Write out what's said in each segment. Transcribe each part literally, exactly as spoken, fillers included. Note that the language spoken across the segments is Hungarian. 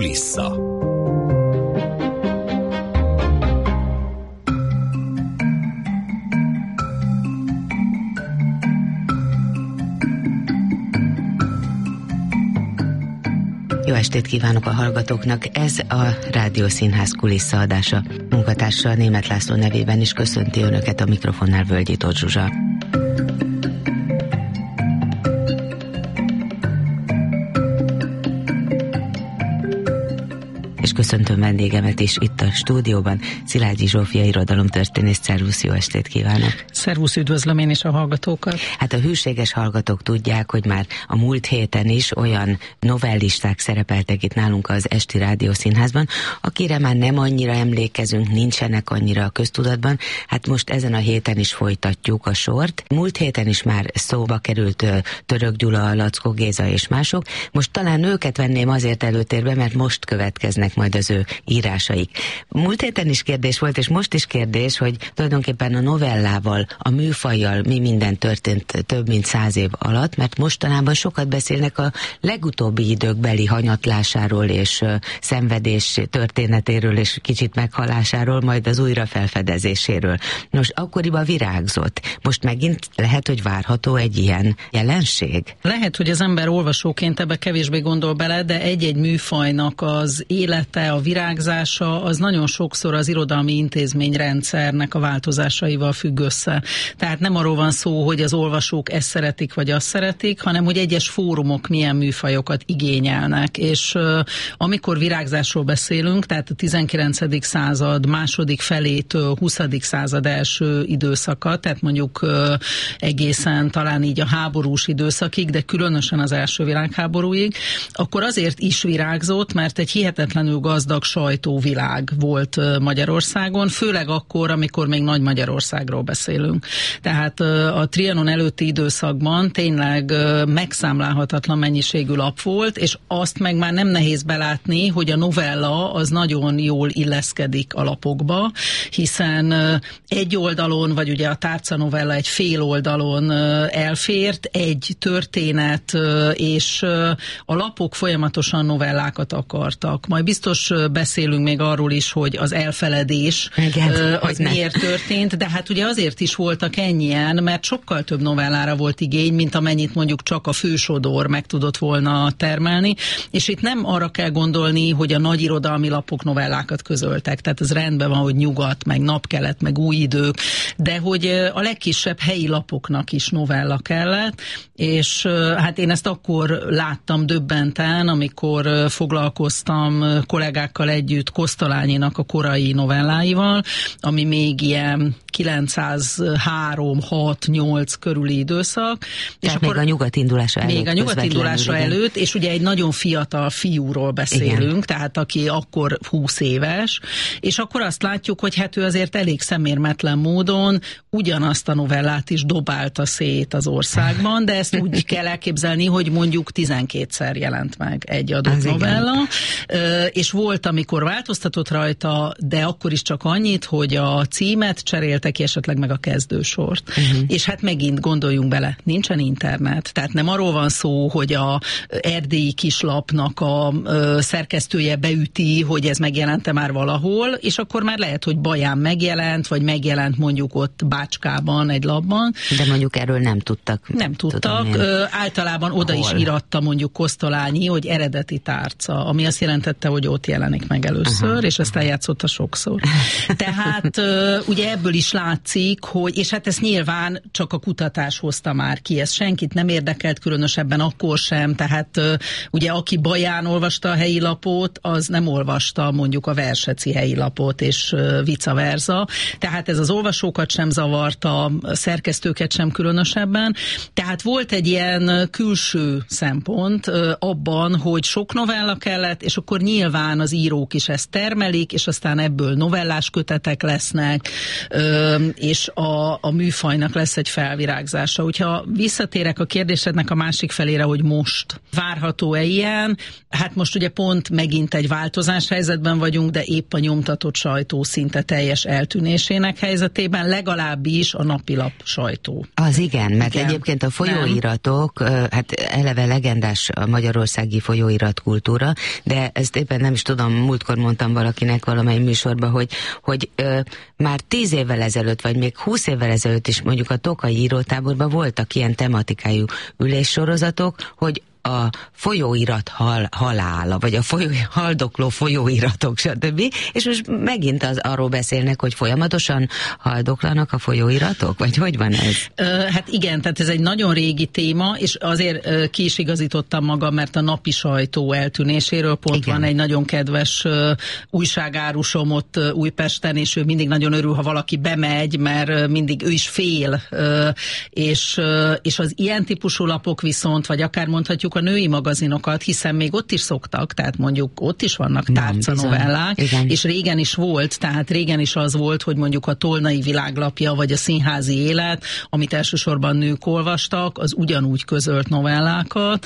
Kulissza. Jó estét kívánok a hallgatóknak, ez a Rádió Színház kulisszaadása. Munkatársa Németh László nevében is köszönti Önöket, a mikrofonnál Völgyi Tóth Zsuzsa. És köszöntöm vendégemet is itt a stúdióban, Szilágyi Zsófia irodalomtörténész. Szervusz, jó estét kívánok! Szervusz, üdvözlöm én is a hallgatókat! Hát a hűséges hallgatók tudják, hogy már a múlt héten is olyan novellisták szerepeltek itt nálunk az Esti Rádió Színházban, akire már nem annyira emlékezünk, nincsenek annyira a köztudatban. Hát most ezen a héten is folytatjuk a sort. Múlt héten is már szóba került Török Gyula, Laczkó Géza és mások. Most talán őket venném azért előtérbe, mert most következnek majd az ő írásaik. Múlt héten is kérdés volt, és most is kérdés, hogy tulajdonképpen a novellával, a műfajjal mi minden történt több mint száz év alatt, mert mostanában sokat beszélnek a legutóbbi időkbeli hanyatlásáról és uh, szenvedés történetéről és kicsit meghalásáról, majd az újrafelfedezéséről. Nos, akkoriban virágzott. Most megint lehet, hogy várható egy ilyen jelenség? Lehet, hogy az ember olvasóként ebbe kevésbé gondol bele, de egy-egy műfajnak az élete, a virágzása, az nagyon sokszor az irodalmi intézményrendszernek a változásaival függ össze. Tehát nem arról van szó, hogy az olvasók ezt szeretik, vagy azt szeretik, hanem hogy egyes fórumok milyen műfajokat igényelnek. És uh, amikor virágzásról beszélünk, tehát a tizenkilencedik század második felétől huszadik század első időszaka, tehát mondjuk uh, egészen talán így a háborús időszakig, de különösen az első világháborúig, akkor azért is virágzott, mert egy hihetetlenül gazdag sajtóvilág volt Magyarországon, főleg akkor, amikor még Nagy Magyarországról beszélünk. Tehát a Trianon előtti időszakban tényleg megszámlálhatatlan mennyiségű lap volt, és azt meg már nem nehéz belátni, hogy a novella az nagyon jól illeszkedik a lapokba, hiszen egy oldalon, vagy ugye a tárcanovella egy fél oldalon elfért, egy történet, és a lapok folyamatosan novellákat akartak. Majd biztos beszélünk még arról is, hogy az elfeledés Igen, az miért történt, de hát ugye azért is voltak ennyien, mert sokkal több novellára volt igény, mint amennyit mondjuk csak a fősodor meg tudott volna termelni, és itt nem arra kell gondolni, hogy a nagy irodalmi lapok novellákat közöltek, tehát ez rendben van, hogy Nyugat, meg Napkelet, meg Új Idők, de hogy a legkisebb helyi lapoknak is novella kellett, és hát én ezt akkor láttam döbbenten, amikor foglalkoztam kollégákkal együtt Kosztolányinak a korai novelláival, ami még ilyen kilencszázhárom, hat, nyolc körüli időszak. Tehát és akkor még a nyugat indulása előtt. Még a nyugat indulása előtt, és ugye egy nagyon fiatal fiúról beszélünk, igen. Tehát aki akkor húsz éves, és akkor azt látjuk, hogy hát ő azért elég szemérmetlen módon ugyanazt a novellát is dobálta szét az országban, de ezt úgy kell elképzelni, hogy mondjuk tizenkétszer jelent meg egy adott az novella, igen. És volt, amikor változtatott rajta, de akkor is csak annyit, hogy a címet cseréltek ki, esetleg meg a kezdősort. Uh-huh. És hát megint gondoljunk bele, nincsen internet, tehát nem arról van szó, hogy a erdélyi kislapnak a ö, szerkesztője beüti, hogy ez megjelente már valahol, és akkor már lehet, hogy Baján megjelent, vagy megjelent mondjuk ott Bácskában egy labban. De mondjuk erről nem tudtak. Nem tudtak. Ö, általában oda Hol? is iratta mondjuk Kosztolányi, hogy eredeti tárca, ami azt jelentette, hogy ott jelenik meg először, uh-huh. és ezt eljátszotta sokszor. Tehát ö, ugye ebből is látszik, hogy, és hát ezt nyilván csak a kutatás hozta már ki, ez senkit nem érdekelt, különösebben akkor sem, tehát ö, ugye aki Baján olvasta a helyi lapot, az nem olvasta mondjuk a Verseci helyi lapot, és ö, vice versa, tehát ez az olvasókat sem zavarta, a szerkesztőket sem különösebben, tehát volt egy ilyen külső szempont ö, abban, hogy sok novella kellett, és akkor nyilván az írók is ezt termelik, és aztán ebből novellás kötetek lesznek, ö, és a, a műfajnak lesz egy felvirágzása. Hogyha visszatérek a kérdésednek a másik felére, hogy most várható-e ilyen, hát most ugye pont megint egy változás helyzetben vagyunk, de épp a nyomtatott sajtó szinte teljes eltűnésének helyzetében, legalábbis a napilap sajtó. Az igen, mert igen. Egyébként a folyóiratok, nem. hát eleve legendás a magyarországi folyóirat kultúra, de ezt éppen nem is tudom, múltkor mondtam valakinek valamely műsorban, hogy, hogy ö, már tíz évvel ezelőtt, vagy még húsz évvel ezelőtt is mondjuk a Tokai írótáborban voltak ilyen tematikájú üléssorozatok, hogy a folyóirat hal, halála, vagy a folyó, haldokló folyóiratok, stb. És most megint az, arról beszélnek, hogy folyamatosan haldoklanak a folyóiratok? Vagy hogy van ez? Uh, hát igen, tehát ez egy nagyon régi téma, és azért uh, ki is igazítottam magam, mert a napi sajtó eltűnéséről pont igen. Van egy nagyon kedves uh, újságárusom ott uh, Újpesten, és ő mindig nagyon örül, ha valaki bemegy, mert uh, mindig ő is fél, uh, és, uh, és az ilyen típusú lapok viszont, vagy akár mondhatjuk a női magazinokat, hiszen még ott is szoktak, tehát mondjuk ott is vannak tárcanovellák, és régen is volt, tehát régen is az volt, hogy mondjuk a Tolnai Világlapja, vagy a Színházi Élet, amit elsősorban nők olvastak, az ugyanúgy közölt novellákat,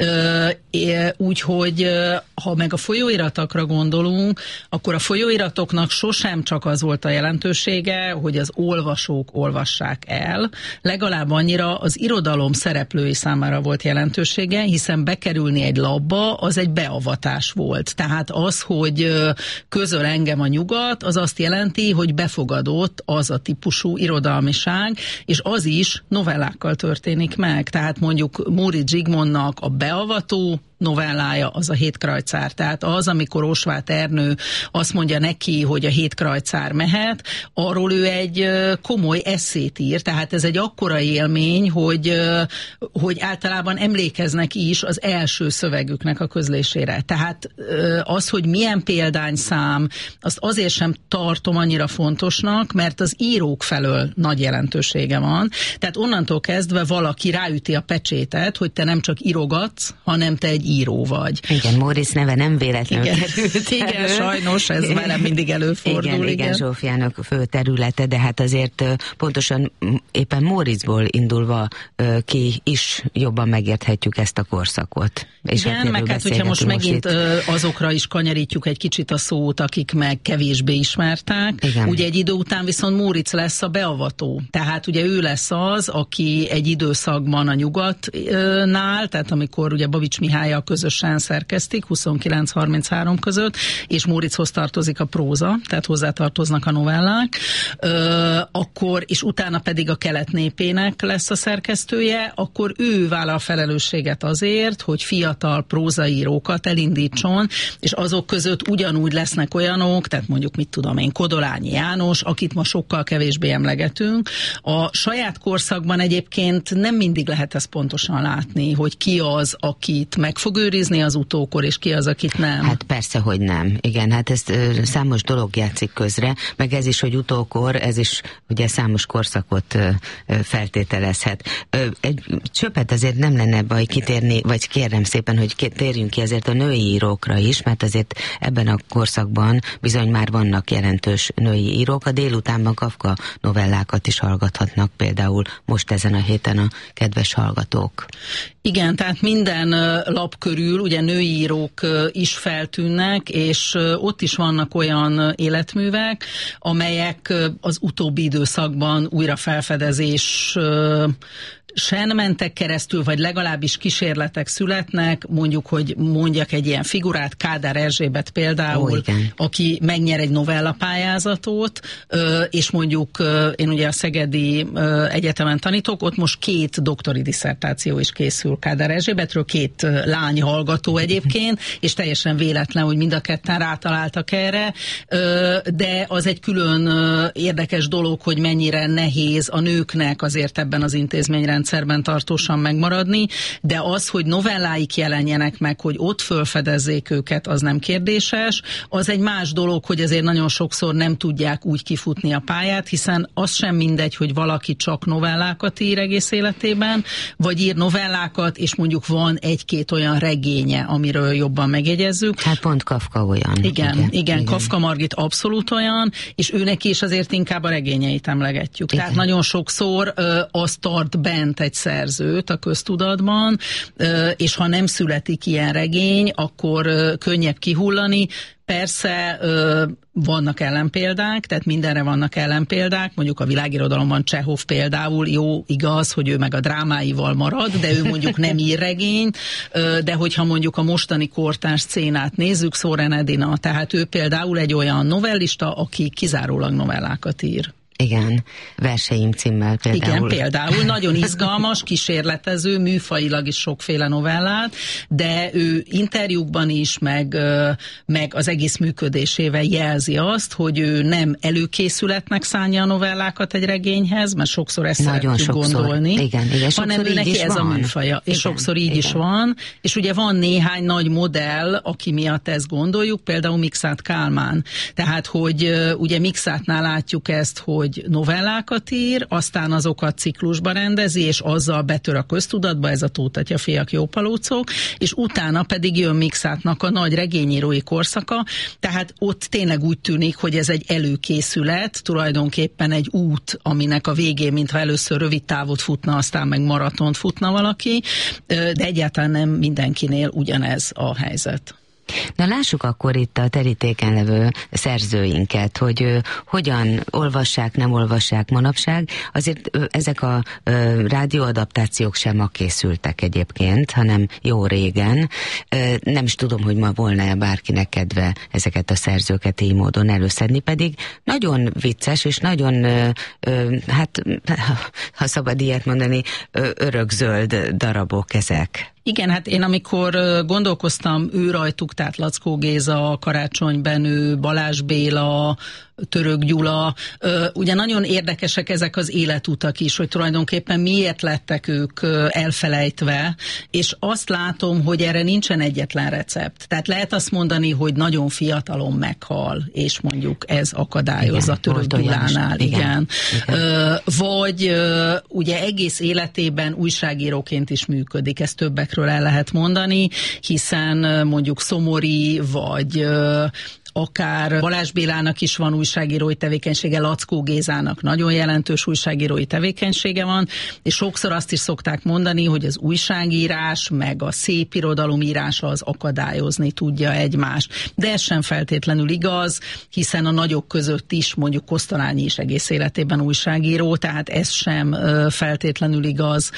úgyhogy ha meg a folyóiratokra gondolunk, akkor a folyóiratoknak sosem csak az volt a jelentősége, hogy az olvasók olvassák el, legalább annyira az irodalom szereplői számára volt jelentősége, hiszen bekerülni egy labba, az egy beavatás volt. Tehát az, hogy közöl engem a nyugat, az azt jelenti, hogy befogadott az a típusú irodalmiság, és az is novellákkal történik meg. Tehát mondjuk Móricz Zsigmondnak a beavató novellája az a Hétkrajcár. Tehát az, amikor Osváth Ernő azt mondja neki, hogy a Hétkrajcár mehet, arról ő egy komoly esszét ír, tehát ez egy akkora élmény, hogy, hogy általában emlékeznek is az első szövegüknek a közlésére. Tehát az, hogy milyen példányszám, azt azért sem tartom annyira fontosnak, mert az írók felől nagy jelentősége van. Tehát onnantól kezdve valaki ráüti a pecsétet, hogy te nem csak írogatsz, hanem te egy író vagy. Igen, Móricz neve nem véletlenül igen. került Igen, elő. Sajnos ez velem mindig előfordul. Igen, igen, igen, Zsófiának fő területe, de hát azért pontosan éppen Móriczból indulva ki is jobban megérthetjük ezt a korszakot. És igen, hát meg hát, hogyha most, most megint itt... azokra is kanyarítjuk egy kicsit a szót, akik meg kevésbé ismerták. Igen. Ugye egy idő után viszont Móricz lesz a beavató. Tehát ugye ő lesz az, aki egy időszakban a nyugatnál, tehát amikor ugye Babics Mihállyal közösen szerkesztik, huszonkilenc harminchárom között, és Móriczhoz tartozik a próza, tehát hozzátartoznak a novellák, Ö, akkor, és utána pedig a Kelet népének lesz a szerkesztője, akkor ő vállal a felelősséget azért, hogy fiatal prózaírókat elindítson, és azok között ugyanúgy lesznek olyanok, tehát mondjuk mit tudom én, Kodolányi János, akit ma sokkal kevésbé emlegetünk. A saját korszakban egyébként nem mindig lehet ezt pontosan látni, hogy ki az, akit meg fog őrizni az utókor, és ki az, akit nem. Hát persze, hogy nem. Igen, hát ezt ö, számos dolog játszik közre, meg ez is, hogy utókor, ez is ugye számos korszakot ö, ö, feltételezhet. Ö, egy csöppet azért nem lenne baj kitérni, vagy kérem szépen, hogy térjünk ki azért a női írókra is, mert azért ebben a korszakban bizony már vannak jelentős női írók. A délutánban Kafka novellákat is hallgathatnak például most ezen a héten a kedves hallgatók. Igen, tehát minden lap körül ugye női írók is feltűnnek, és ott is vannak olyan életművek, amelyek az utóbbi időszakban újra felfedezés sen mentek keresztül, vagy legalábbis kísérletek születnek, mondjuk, hogy mondjak egy ilyen figurát, Kádár Erzsébet például, oh, aki megnyer egy novellapályázatot, és mondjuk én ugye a Szegedi Egyetemen tanítok, ott most két doktori disszertáció is készül Kádár Erzsébetről, két lány hallgató egyébként, és teljesen véletlen, hogy mind a ketten rátaláltak erre, de az egy külön érdekes dolog, hogy mennyire nehéz a nőknek azért ebben az intézményrendszerben rendszerben tartósan megmaradni, de az, hogy novelláik jelenjenek meg, hogy ott fölfedezzék őket, az nem kérdéses. Az egy más dolog, hogy azért nagyon sokszor nem tudják úgy kifutni a pályát, hiszen az sem mindegy, hogy valaki csak novellákat ír egész életében, vagy ír novellákat, és mondjuk van egy-két olyan regénye, amiről jobban megjegyezzük. Hát pont Kafka olyan. Igen, igen, igen, igen. Kafka Margit abszolút olyan, és őnek is azért inkább a regényeit emlegetjük. Igen. Tehát nagyon sokszor ö, azt tart bent ment egy szerzőt a köztudatban, és ha nem születik ilyen regény, akkor könnyebb kihullani. Persze vannak ellenpéldák, tehát mindenre vannak ellenpéldák, mondjuk a világirodalomban Csehov például, jó, igaz, hogy ő meg a drámáival marad, de ő mondjuk nem ír regényt, de hogyha mondjuk a mostani kortárs szcénát nézzük, Soren Edina, tehát ő például egy olyan novellista, aki kizárólag novellákat ír. Igen, Verseim címmel például. Igen, például nagyon izgalmas, kísérletező, műfajilag is sokféle novellát, de ő interjúkban is, meg, meg az egész működésével jelzi azt, hogy ő nem előkészületnek szánja a novellákat egy regényhez, mert sokszor ezt nagyon szeretjük sokszor, gondolni, igen, igen, hanem ő neki ez van. A műfaja, és igen, sokszor így igen. is van, és ugye van néhány nagy modell, aki miatt ezt gondoljuk, például Mikszáth Kálmán. Tehát, hogy ugye Mikszáthnál látjuk ezt, hogy novellákat ír, aztán azokat ciklusba rendezi, és azzal betör a köztudatba, ez a Tóth Atyafiak, Jópalócok, és utána pedig jön Mikszátnak a nagy regényírói korszaka, tehát ott tényleg úgy tűnik, hogy ez egy előkészület, tulajdonképpen egy út, aminek a végén, mintha először rövid távot futna, aztán meg maratont futna valaki, de egyáltalán nem mindenkinél ugyanez a helyzet. Na lássuk akkor itt a terítéken levő szerzőinket, hogy ö, hogyan olvassák, nem olvassák manapság. Azért ö, ezek a ö, rádióadaptációk sem ma készültek egyébként, hanem jó régen. Ö, nem is tudom, hogy ma volna-e bárkinek kedve ezeket a szerzőket így módon előszedni, pedig nagyon vicces és nagyon, ö, ö, hát ha szabad ilyet mondani, ö, örökzöld darabok ezek. Igen, hát én amikor gondolkoztam ő rajtuk, tehát Laczkó Géza, Karácsony Benő, Balázs Béla, Török Gyula, ugye nagyon érdekesek ezek az életutak is, hogy tulajdonképpen miért lettek ők elfelejtve, és azt látom, hogy erre nincsen egyetlen recept. Tehát lehet azt mondani, hogy nagyon fiatalon meghal, és mondjuk ez akadályozza Török Gyulánál. Igen. Igen. Vagy ugye egész életében újságíróként is működik, ez többekről el lehet mondani, hiszen mondjuk Szomori, vagy akár Balázs Bélának is van újságírói tevékenysége, Laczkó Gézának nagyon jelentős újságírói tevékenysége van, és sokszor azt is szokták mondani, hogy az újságírás meg a szép irodalomírás az akadályozni tudja egymást. De ez sem feltétlenül igaz, hiszen a nagyok között is mondjuk Kosztolányi is egész életében újságíró, tehát ez sem feltétlenül igaz.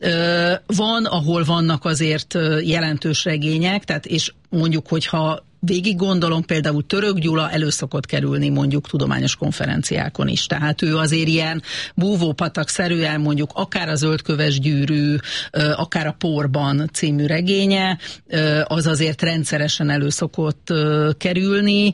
Van, ahol vannak azért jelentős regények, tehát és mondjuk, hogyha végig gondolom, például Török Gyula elő szokott kerülni mondjuk tudományos konferenciákon is. Tehát ő azért ilyen búvópatak-szerűen mondjuk akár a Zöldköves gyűrű, akár a Porban című regénye, az azért rendszeresen elő szokott kerülni.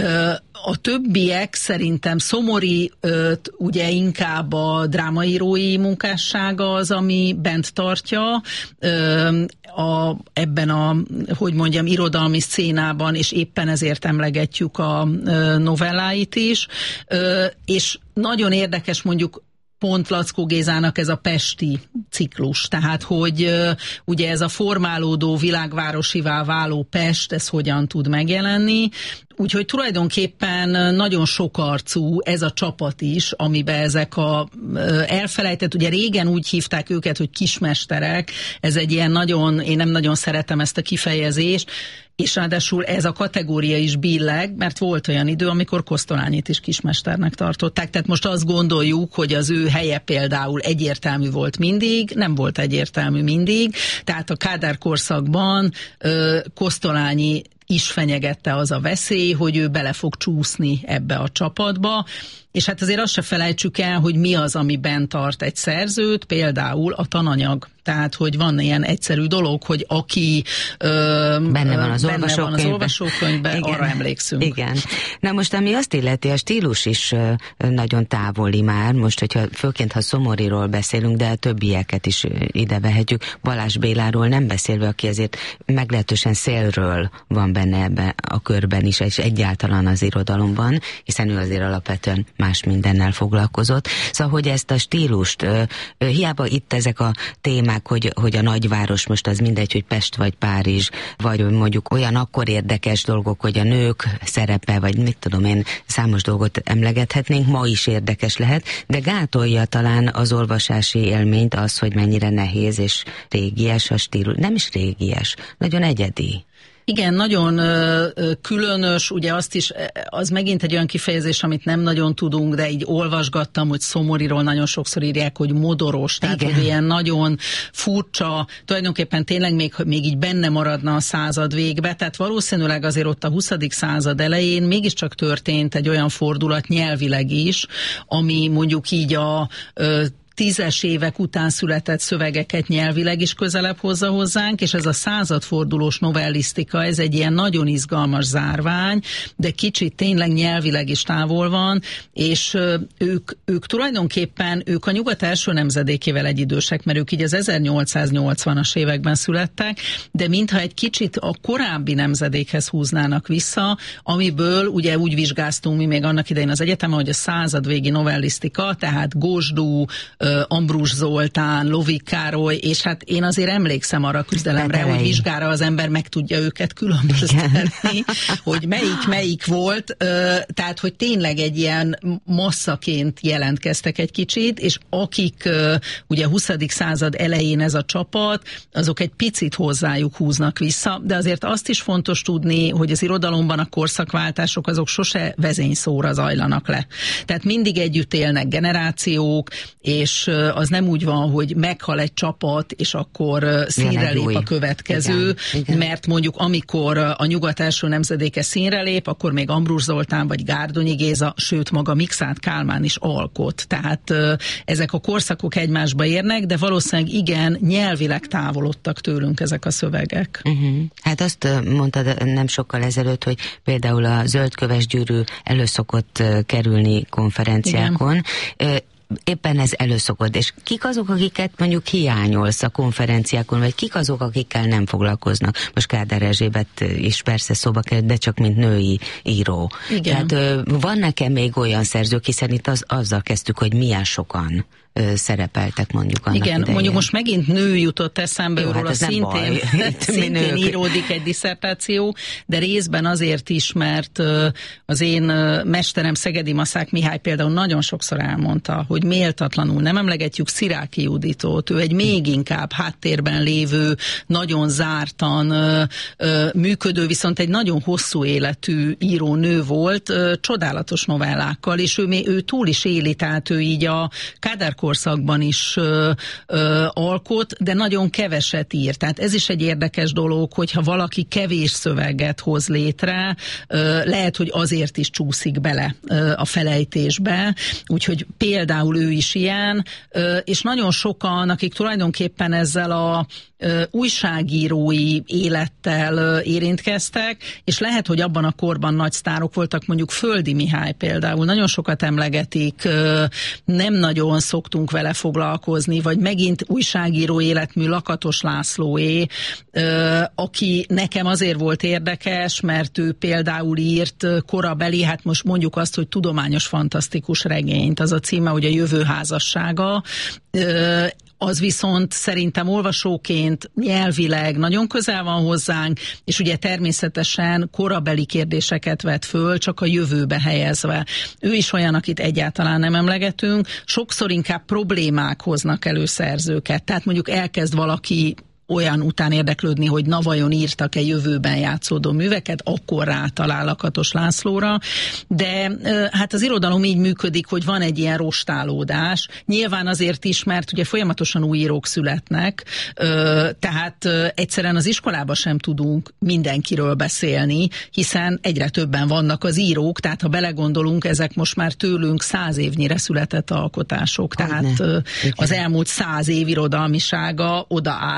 A többiek szerintem Szomori ugye inkább a drámaírói munkássága az, ami bent tartja a, ebben a, hogy mondjam, irodalmi szcénában, és éppen ezért emlegetjük a novelláit is, és nagyon érdekes mondjuk pont Laczkó Gézának ez a pesti ciklus, tehát hogy uh, ugye ez a formálódó világvárosivá váló Pest, ez hogyan tud megjelenni, úgyhogy tulajdonképpen nagyon sokarcú ez a csapat is, amiben ezek a uh, elfelejtett, ugye régen úgy hívták őket, hogy kismesterek, ez egy ilyen nagyon, én nem nagyon szeretem ezt a kifejezést, és ráadásul ez a kategória is billeg, mert volt olyan idő, amikor Kosztolányit is kismesternek tartották. Tehát most azt gondoljuk, hogy az ő helye például egyértelmű volt mindig, nem volt egyértelmű mindig. Tehát a Kádár korszakban ö, Kosztolányi is fenyegette az a veszély, hogy ő bele fog csúszni ebbe a csapatba, és hát azért azt se felejtsük el, hogy mi az, ami bent tart egy szerzőt, például a tananyag. Tehát, hogy van ilyen egyszerű dolog, hogy aki ö, benne van az, benne van az olvasókönyvben, arra emlékszünk. Igen. Na most, ami azt illeti, a stílus is nagyon távoli már, most, hogyha főként, ha Szomoriról beszélünk, de a többieket is ide vehetjük, Balázs Béláról nem beszélve, aki azért meglehetősen szélről van benne ebben a körben is, és egyáltalán az irodalomban, hiszen ő azért alapvetően más mindennel foglalkozott. Szóval, hogy ezt a stílust, hiába itt ezek a témák, témák, hogy, hogy a nagyváros most az mindegy, hogy Pest vagy Párizs, vagy mondjuk olyan akkor érdekes dolgok, hogy a nők szerepe, vagy mit tudom én, számos dolgot emlegethetnénk, ma is érdekes lehet, de gátolja talán az olvasási élményt az, hogy mennyire nehéz és régies a stílus. Nem is régies, nagyon egyedi. Igen, nagyon ö, különös, ugye azt is, az megint egy olyan kifejezés, amit nem nagyon tudunk, de így olvasgattam, hogy Szomoriról nagyon sokszor írják, hogy modoros, tehát igen. Hogy ilyen nagyon furcsa, tulajdonképpen tényleg még, még így benne maradna a század végbe, tehát valószínűleg azért ott a huszadik század elején mégiscsak történt egy olyan fordulat nyelvileg is, ami mondjuk így a ö, tízes évek után született szövegeket nyelvileg is közelebb hozza hozzánk, és ez a századfordulós novellisztika, ez egy ilyen nagyon izgalmas zárvány, de kicsit tényleg nyelvileg is távol van, és ők, ők tulajdonképpen, ők a nyugat első nemzedékével egyidősek, mert ők így az ezernyolcszáznyolcvanas években születtek, de mintha egy kicsit a korábbi nemzedékhez húznának vissza, amiből ugye úgy vizsgáztunk mi még annak idején az egyetemen, hogy a századvégi novellisztika, tehát Gosdú, Ambrus Zoltán, Lovik Károly, és hát én azért emlékszem arra a küzdelemre, Betelei. Hogy vizsgára az ember meg tudja őket különböztetni, hogy melyik melyik volt, tehát hogy tényleg egy ilyen masszaként jelentkeztek egy kicsit, és akik ugye a huszadik század elején ez a csapat, azok egy picit hozzájuk húznak vissza, de azért azt is fontos tudni, hogy az irodalomban a korszakváltások azok sose vezényszóra zajlanak le. Tehát mindig együtt élnek generációk, és az nem úgy van, hogy meghal egy csapat, és akkor színre lép a következő, igen, igen. Mert mondjuk amikor a nyugat első nemzedéke színre lép, akkor még Ambrus Zoltán vagy Gárdonyi Géza, sőt maga Mikszáth Kálmán is alkot. Tehát ezek a korszakok egymásba érnek, de valószínűleg igen, nyelvileg távolodtak tőlünk ezek a szövegek. Uh-huh. Hát azt mondtad nem sokkal ezelőtt, hogy például a zöldköves gyűrű elő szokott kerülni konferenciákon. Igen. Éppen ez előszokott, és kik azok, akiket mondjuk hiányolsz a konferenciákon, vagy kik azok, akikkel nem foglalkoznak? Most Kádár Erzsébet is persze szóba került, de csak mint női író. Igen. Tehát van nekem még olyan szerzők, hiszen itt az, azzal kezdtük, hogy milyen sokan ö, szerepeltek mondjuk annak igen, idején. Mondjuk most megint nő jutott eszembe, róla hát szintén, szintén íródik egy disszertáció, de részben azért is, mert ö, az én ö, mesterem Szegedi Maszák Mihály például nagyon sokszor elmondta, hogy méltatlanul nem emlegetjük Sziráki Juditot, ő egy még inkább háttérben lévő, nagyon zártan ö, ö, működő, viszont egy nagyon hosszú életű író nő volt, ö, csodálatos novellákkal, és ő, ő túl is éli, tehát ő így a Kádár korszakban is ö, ö, alkot, de nagyon keveset ír. Tehát ez is egy érdekes dolog, hogyha valaki kevés szöveget hoz létre, ö, lehet, hogy azért is csúszik bele ö, a felejtésbe, úgyhogy például ő is ilyen, ö, és nagyon sokan, akik tulajdonképpen ezzel a ö, újságírói élettel ö, érintkeztek, és lehet, hogy abban a korban nagy sztárok voltak, mondjuk Földi Mihály például, nagyon sokat emlegetik, ö, nem nagyon szoktunk vele foglalkozni, vagy megint újságíró életmű Lakatos Lászlóé, ö, aki nekem azért volt érdekes, mert ő például írt korabeli, hát most mondjuk azt, hogy tudományos fantasztikus regényt, az a címe, hogy a Jövő házassága, ö, az viszont szerintem olvasóként nyelvileg nagyon közel van hozzánk, és ugye természetesen korabeli kérdéseket vet föl, csak a jövőbe helyezve. Ő is olyan, akit egyáltalán nem emlegetünk, sokszor inkább problémák hoznak elő szerzőket. Tehát mondjuk elkezd valaki olyan után érdeklődni, hogy na vajon írtak-e jövőben játszódó műveket, akkor rátalál Lakatos Lászlóra, de hát az irodalom így működik, hogy van egy ilyen rostálódás, nyilván azért is, mert ugye folyamatosan új írók születnek, tehát egyszerűen az iskolában sem tudunk mindenkiről beszélni, hiszen egyre többen vannak az írók, tehát ha belegondolunk, ezek most már tőlünk száz évnyire született alkotások, tehát az elmúlt száz év irodalmisága odaállt, hogy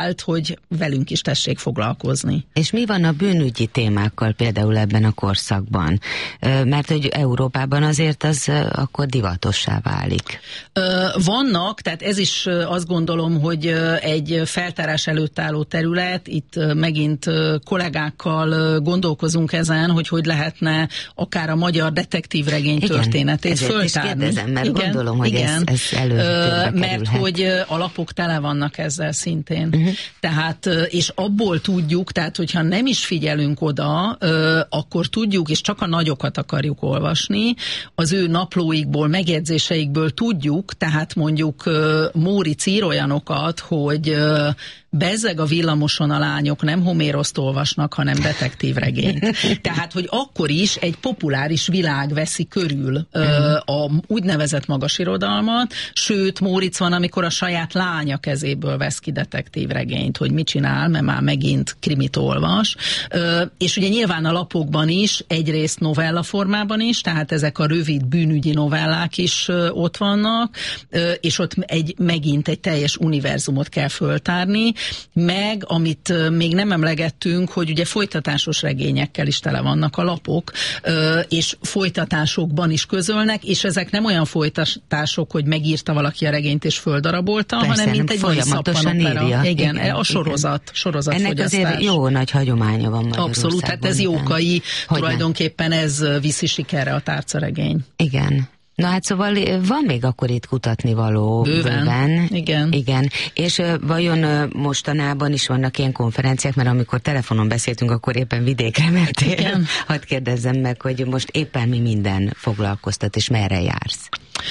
hogy velünk is tessék foglalkozni. És mi van a bűnügyi témákkal például ebben a korszakban? Mert hogy Európában azért az akkor divatossá válik. Vannak, tehát ez is azt gondolom, hogy egy feltárás előtt álló terület, itt megint kollégákkal gondolkozunk ezen, hogy hogy lehetne akár a magyar detektívregény igen, történetét föltárni. Ezért is kérdezem, mert igen, gondolom, hogy igen, ez, ez előre mert hogy a lapok tele vannak ezzel szintén. Uh-huh. Tehát, és abból tudjuk, tehát hogyha nem is figyelünk oda, akkor tudjuk, és csak a nagyokat akarjuk olvasni, az ő naplóikból, megjegyzéseikből tudjuk, tehát mondjuk Móricz ír olyanokat, hogy bezzeg a villamoson a lányok nem Homéroszt olvasnak, hanem detektívregényt. Tehát, hogy akkor is egy populáris világ veszi körül ö, a úgynevezett magasirodalmat, sőt, Móricz van, amikor a saját lánya kezéből vesz ki detektívregényt, hogy mit csinál, mert már megint krimit olvas. Ö, és ugye nyilván a lapokban is, egyrészt novella formában is, tehát ezek a rövid bűnügyi novellák is ö, ott vannak, ö, és ott egy, megint egy teljes univerzumot kell föltárni, meg, amit még nem emlegettünk, hogy ugye folytatásos regényekkel is tele vannak a lapok, és folytatásokban is közölnek, és ezek nem olyan folytatások, hogy megírta valaki a regényt és földarabolta, persze, hanem mint egy folyamatosan írja. Igen, igen, a sorozat, sorozat ennek fogyasztás. Azért jó nagy hagyománya van Magyarországon. Abszolút, hát ez Jókai, tulajdonképpen ez viszi sikerre a tárcaregény. Igen. Na hát szóval van még akkor itt kutatni való. Bőven. Bőven. Igen. Igen. És uh, vajon uh, mostanában is vannak ilyen konferenciák, mert amikor telefonon beszéltünk, akkor éppen vidékre mentél. Igen. Hadd kérdezzem meg, hogy most éppen mi minden foglalkoztat, és merre jársz?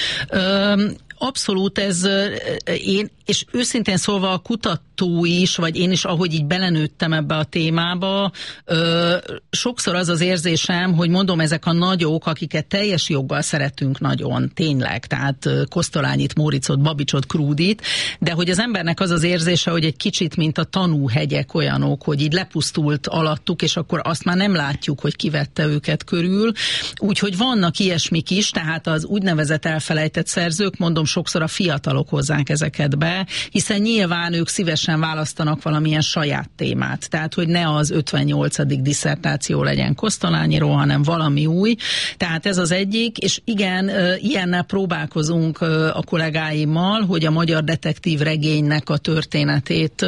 Ö, abszolút ez, én, és őszintén szólva a kutató is, vagy én is, ahogy így belenőttem ebbe a témába, ö, sokszor az az érzésem, hogy mondom, ezek a nagyok, akiket teljes joggal szeretünk nagyon, tényleg, tehát Kosztolányit, Móriczot, Babicsot, Krúdit, de hogy az embernek az az érzése, hogy egy kicsit, mint a tanúhegyek olyanok, hogy így lepusztult alattuk, és akkor azt már nem látjuk, hogy kivette őket körül. Úgyhogy vannak ilyesmik is, tehát az úgynevezett elfelejtett szerzők, mondom, sokszor a fiatalok hozzák ezeket be, hiszen nyilván ők szívesen választanak valamilyen saját témát. Tehát, hogy ne az ötvennyolcadik disszertáció legyen Kosztolányiról, hanem valami új. Tehát ez az egyik, és igen, ilyennel próbálkozunk a kollégáimmal, hogy a magyar detektív regénynek a történetét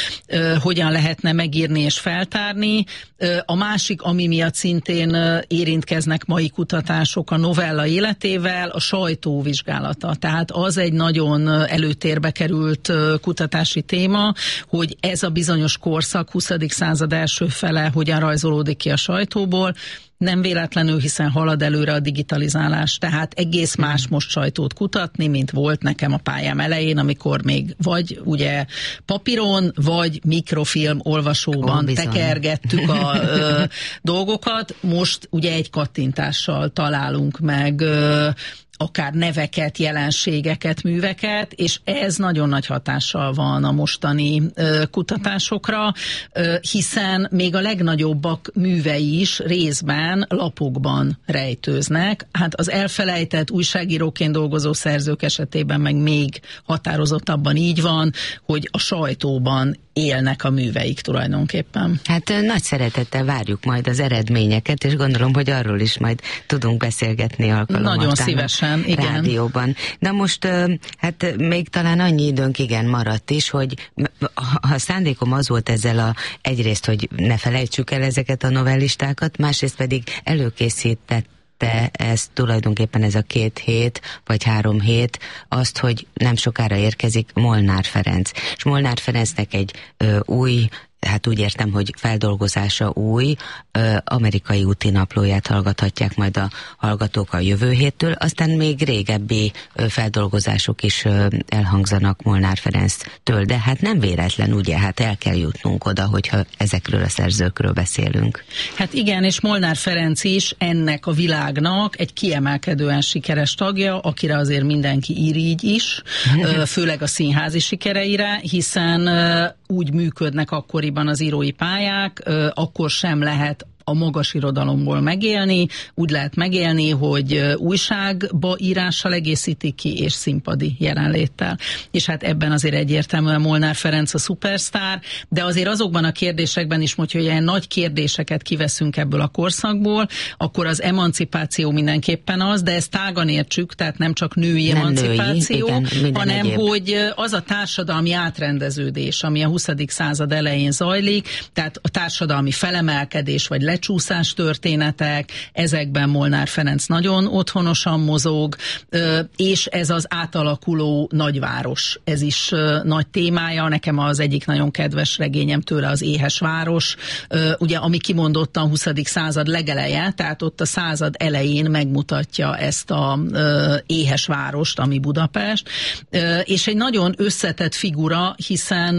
hogyan lehetne megírni és feltárni. A másik, ami miatt szintén érintkeznek mai kutatások a novella életével, a sajtóvizsgálata. Tehát az egy nagyon előtérbe került kutatási téma, hogy ez a bizonyos korszak, huszadik század első fele hogyan rajzolódik ki a sajtóból. Nem véletlenül, hiszen halad előre a digitalizálás, tehát egész más most sajtót kutatni, mint volt nekem a pályám elején, amikor még vagy ugye papíron, vagy mikrofilm olvasóban oh, tekergettük a ö, dolgokat. Most ugye egy kattintással találunk meg ö, akár neveket, jelenségeket, műveket, és ez nagyon nagy hatással van a mostani ö, kutatásokra, ö, hiszen még a legnagyobbak művei is részben lapokban rejtőznek. Hát az elfelejtett újságíróként dolgozó szerzők esetében meg még határozottabban így van, hogy a sajtóban élnek a műveik tulajdonképpen. Hát nagy szeretettel várjuk majd az eredményeket, és gondolom, hogy arról is majd tudunk beszélgetni alkalommal. Nagyon szívesen, igen. Rádióban. De most hát még talán annyi időnk igen maradt is, hogy a szándékom az volt ezzel a egyrészt, hogy ne felejtsük el ezeket a novellistákat, másrészt pedig előkészített te ez tulajdonképpen ez a két hét, vagy három hét, azt, hogy nem sokára érkezik Molnár Ferenc. És Molnár Ferencnek egy ö, új, hát úgy értem, hogy feldolgozása új, ö, amerikai úti naplóját hallgathatják majd a hallgatók a jövő héttől, aztán még régebbi ö, feldolgozások is ö, elhangzanak Molnár Ferenctől, de hát nem véletlen, ugye, hát el kell jutnunk oda, hogyha ezekről a szerzőkről beszélünk. Hát igen, és Molnár Ferenc is ennek a világnak egy kiemelkedően sikeres tagja, akire azért mindenki irigy is, ö, főleg a színházi sikereire, hiszen ö, úgy működnek akkoriban az írói pályák, ö, akkor sem lehet a magas irodalomból megélni, úgy lehet megélni, hogy újságba írással egészítik ki, és színpadi jelenléttel. És hát ebben azért egyértelműen Molnár Ferenc a szupersztár, de azért azokban a kérdésekben is, hogyha ilyen nagy kérdéseket kiveszünk ebből a korszakból, akkor az emancipáció mindenképpen az, de ezt tágan értsük, tehát nem csak női nem emancipáció, női, igen, hanem egyéb. Hogy az a társadalmi átrendeződés, ami a huszadik század elején zajlik, tehát a társadalmi felemelkedés vagy lecsúszás történetek, ezekben Molnár Ferenc nagyon otthonosan mozog, és ez az átalakuló nagyváros, ez is nagy témája, nekem az egyik nagyon kedves regényem tőle az Éhes város, ugye ami kimondottan huszadik század legeleje, tehát ott a század elején megmutatja ezt a éhes várost, ami Budapest, és egy nagyon összetett figura, hiszen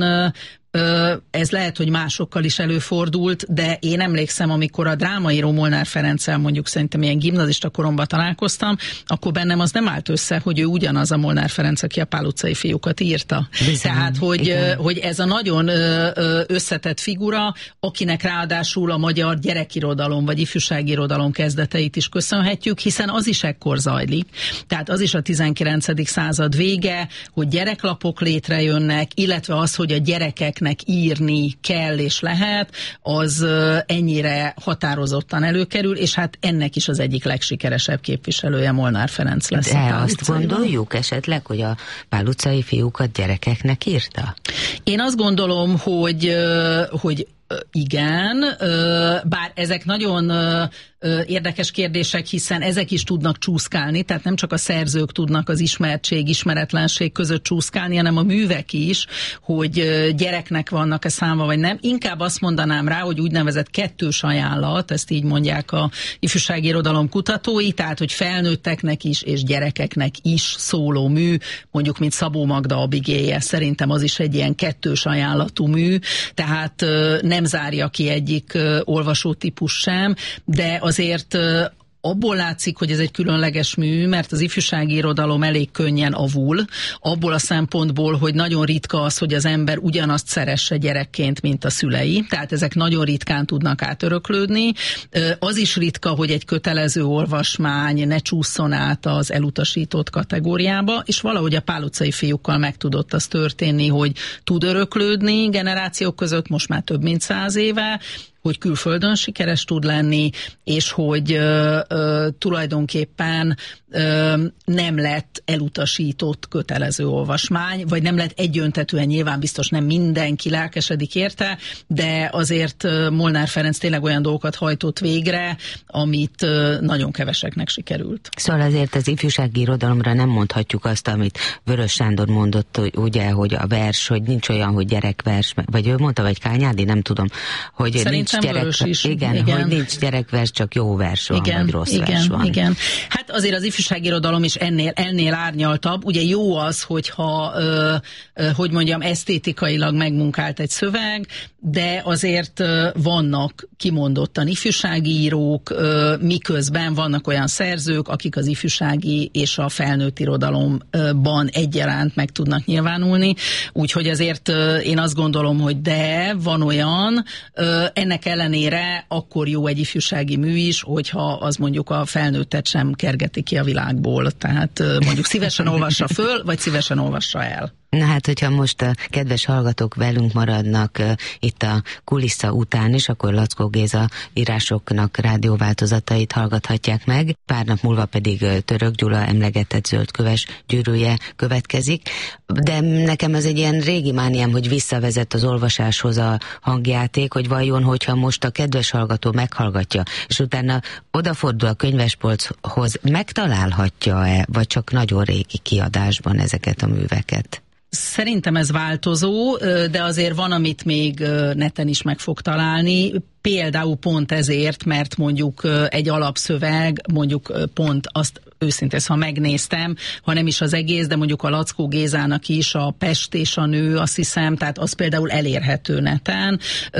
ez lehet, hogy másokkal is előfordult, de én emlékszem, amikor a drámaíró Molnár Ferenccel mondjuk szerintem ilyen gimnazista koromban találkoztam, akkor bennem az nem állt össze, hogy ő ugyanaz a Molnár Ferenc, aki a Pál utcai fiúkat írta. Bizony, Tehát, hogy, hogy ez a nagyon összetett figura, akinek ráadásul a magyar gyerekirodalom vagy ifjúságirodalom kezdeteit is köszönhetjük, hiszen az is ekkor zajlik. Tehát az is a tizenkilencedik század vége, hogy gyereklapok létrejönnek, illetve az, hogy a gyerekek írni kell és lehet, az ennyire határozottan előkerül, és hát ennek is az egyik legsikeresebb képviselője Molnár Ferenc lesz. De azt gondoljuk esetleg, hogy a Pál utcai fiúkat gyerekeknek írta? Én azt gondolom, hogy, hogy igen, bár ezek nagyon érdekes kérdések, hiszen ezek is tudnak csúszkálni, tehát nem csak a szerzők tudnak az ismertség, ismeretlenség között csúszkálni, hanem a művek is, hogy gyereknek vannak-e számva, vagy nem. Inkább azt mondanám rá, hogy úgynevezett kettős ajánlat, ezt így mondják a ifjúsági irodalom kutatói, tehát, hogy felnőtteknek is, és gyerekeknek is szóló mű, mondjuk, mint Szabó Magda Abigélje, szerintem az is egy ilyen kettős ajánlatú mű, tehát nem zárja ki egyik olvasótípus sem, de azért abból látszik, hogy ez egy különleges mű, mert az ifjúsági irodalom elég könnyen avul, abból a szempontból, hogy nagyon ritka az, hogy az ember ugyanazt szeresse gyerekként, mint a szülei, tehát ezek nagyon ritkán tudnak átöröklődni. Az is ritka, hogy egy kötelező olvasmány ne csúszson át az elutasított kategóriába, és valahogy a Pál utcai fiúkkal meg tudott az történni, hogy tud öröklődni generációk között, most már több mint száz éve, hogy külföldön sikeres tud lenni, és hogy ö, ö, tulajdonképpen ö, nem lett elutasított kötelező olvasmány, vagy nem lett egyöntetűen, nyilván biztos nem mindenki lelkesedik érte, de azért ö, Molnár Ferenc tényleg olyan dolgokat hajtott végre, amit ö, nagyon keveseknek sikerült. Szóval azért az ifjúsági irodalomra nem mondhatjuk azt, amit Vörös Sándor mondott, ugye, hogy a vers, hogy nincs olyan, hogy gyerekvers, vagy ő mondta, vagy Kányádi, nem tudom, hogy Szerintem nincs gyerek, is. Igen, igen, hogy nincs gyerekvers, csak jó vers van, igen, vagy rossz igen, vers van. Igen. Hát azért az ifjúságirodalom is ennél, ennél árnyaltabb. Ugye jó az, hogyha, ö, ö, hogy mondjam, esztétikailag megmunkált egy szöveg, de azért ö, vannak kimondottan ifjúsági írók, ö, miközben vannak olyan szerzők, akik az ifjúsági és a felnőtt irodalomban egyaránt meg tudnak nyilvánulni. Úgyhogy azért ö, én azt gondolom, hogy de van olyan, ö, ennek ellenére akkor jó egy ifjúsági mű is, hogyha az mondjuk a felnőttet sem kergeti ki a világból. Tehát mondjuk szívesen olvassa föl, vagy szívesen olvassa el. Na hát, hogyha most a kedves hallgatók velünk maradnak uh, itt a kulissza után is, akkor Lackó Géza írásoknak rádióváltozatait hallgathatják meg. Pár nap múlva pedig uh, Török Gyula emlegetett Zöldköves gyűrűje következik. De nekem ez egy ilyen régi mániám, hogy visszavezet az olvasáshoz a hangjáték, hogy vajon, hogyha most a kedves hallgató meghallgatja, és utána odafordul a könyvespolchoz, megtalálhatja-e, vagy csak nagyon régi kiadásban ezeket a műveket? Szerintem ez változó, de azért van, amit még neten is meg fog találni. Például pont ezért, mert mondjuk egy alapszöveg, mondjuk pont azt őszintén, ha megnéztem, ha nem is az egész, de mondjuk a Lackó Gézának is a Pest és a nő, azt hiszem, tehát az például elérhető neten,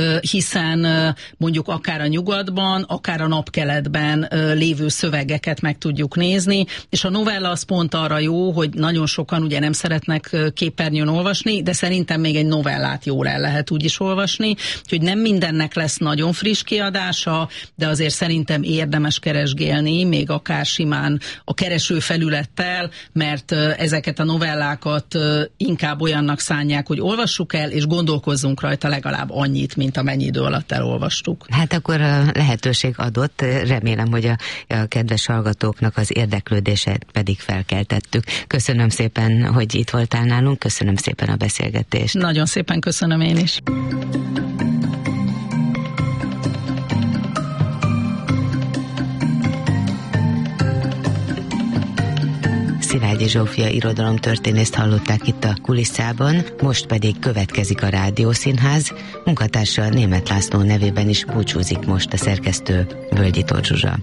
hiszen mondjuk akár a nyugatban, akár a napkeletben lévő szövegeket meg tudjuk nézni, és a novella az pont arra jó, hogy nagyon sokan ugye nem szeretnek képernyőn olvasni, de szerintem még egy novellát jól el lehet úgy is olvasni, hogy nem mindennek lesz nagyon friss kiadása, de azért szerintem érdemes keresgélni, még akár simán a keresőfelülettel, mert ezeket a novellákat inkább olyannak szánják, hogy olvassuk el, és gondolkozzunk rajta legalább annyit, mint amennyi idő alatt elolvastuk. Hát akkor a lehetőség adott, remélem, hogy a, a kedves hallgatóknak az érdeklődését pedig felkeltettük. Köszönöm szépen, hogy itt voltál nálunk, köszönöm szépen a beszélgetést. Nagyon szépen köszönöm én is. Szilágyi Zsófia irodalomtörténészt hallották itt a kulisszában, most pedig következik a Rádiószínház. Munkatársa Németh László nevében is búcsúzik most a szerkesztő, Völgyi Tóth Zsuzsa.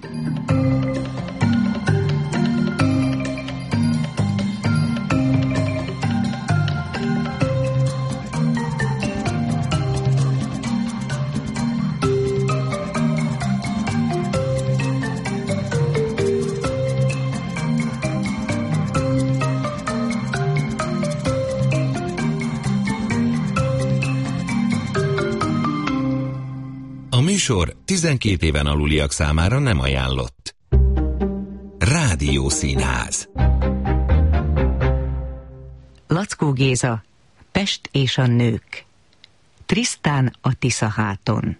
Műsor tizenkét éven aluliak számára nem ajánlott. Rádiószínház. Lackó Géza, Pest és a nők. Trisztán a Tiszaháton.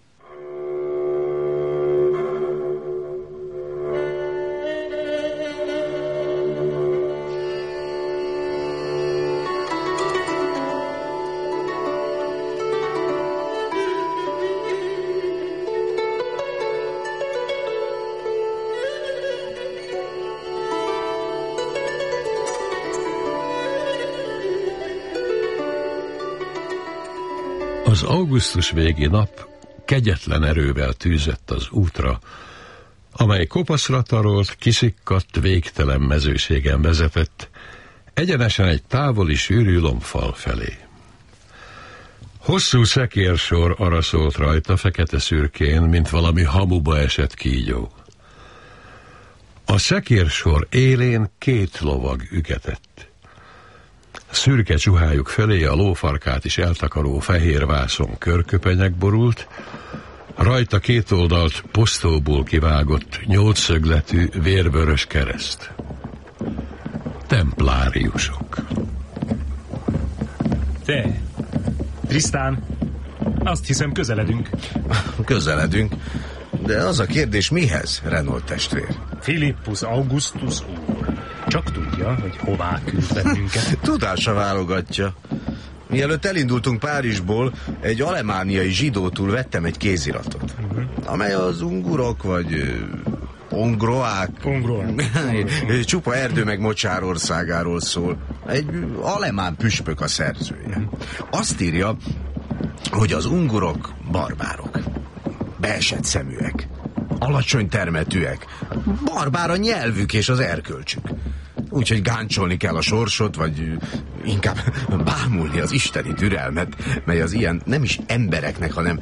Az augusztus végi nap kegyetlen erővel tűzött az útra, amely kopaszra tarolt, kiszikkadt, végtelen mezőségen vezetett, egyenesen egy távoli sűrű lombfal felé. Hosszú szekérsor araszolt rajta fekete-szürkén, mint valami hamuba esett kígyó. A szekérsor élén két lovag ügetett. Szürke csuhájuk felé a lófarkát is eltakaró fehér vászon körköpenyek borult, rajta két oldalt posztóból kivágott nyolcszögletű vérvörös kereszt. Templáriusok. Te, Trisztán, azt hiszem közeledünk. Közeledünk, de az a kérdés mihez, Renault testvér? Philippus Augustus úr. Csak tudja, hogy hová küld bennünket. Tudása válogatja. Mielőtt elindultunk Párizsból, egy alemániai zsidótól vettem egy kéziratot, uh-huh. amely az ungurok, vagy ongroák, Ongroák. csupa erdő meg mocsár országáról szól. Egy alemán püspök a szerzője. Uh-huh. Azt írja, hogy az ungurok barbárok, beesett szeműek, alacsony termetűek, barbár a nyelvük és az erkölcsük. Úgyhogy gáncsolni kell a sorsot, vagy inkább bámulni az isteni türelmet, mely az ilyen nem is embereknek, hanem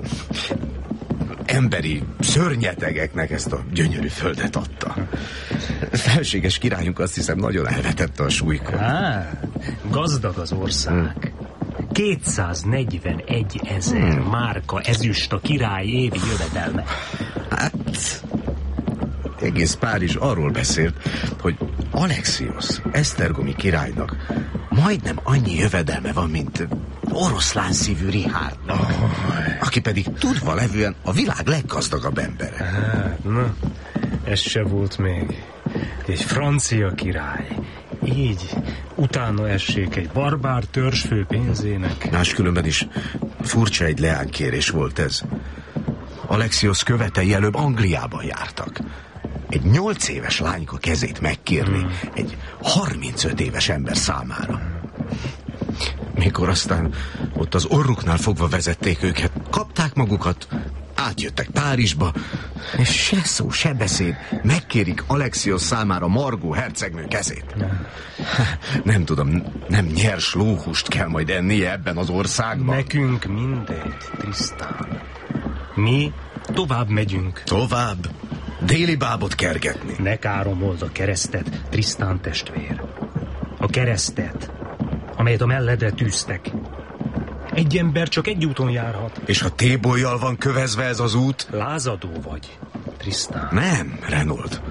emberi szörnyetegeknek ezt a gyönyörű földet adta. Felséges királyunk azt hiszem nagyon elvetette a súlykot. Á, gazdag az ország. kétszáznegyvenegy ezer hmm. márka ezüst a király évi jövedelme. Hát... egész Párizs arról beszélt, hogy Alexios, esztergomi királynak majdnem annyi jövedelme van, mint oroszlán szívű Richardnak, oh. aki pedig tudva levően a világ leggazdagabb embere. Hát, na, ez se volt még. Egy francia király. Így, utána essék egy barbár törzsfő pénzének. Máskülönben is furcsa egy leánykérés volt ez. Alexios követei előbb Angliában jártak. Egy nyolc éves lányka kezét megkérni hmm. egy harmincöt éves ember számára. Mikor aztán ott az orruknál fogva vezették őket, kapták magukat, átjöttek Párizsba, és se szó, se beszéd, megkérik Alexios számára Margó hercegnő kezét. Nem tudom, nem nyers lóhúst kell majd ennie ebben az országban. Nekünk mindegy, Trisztán. Mi tovább megyünk. Tovább? Déli bábot kergetni. Ne káromold a keresztet, Trisztán testvér. A keresztet, amelyet a melledre tűztek. Egy ember csak egy úton járhat. És ha tébollyal van kövezve ez az út? Lázadó vagy, Tristan. Nem, Reynold.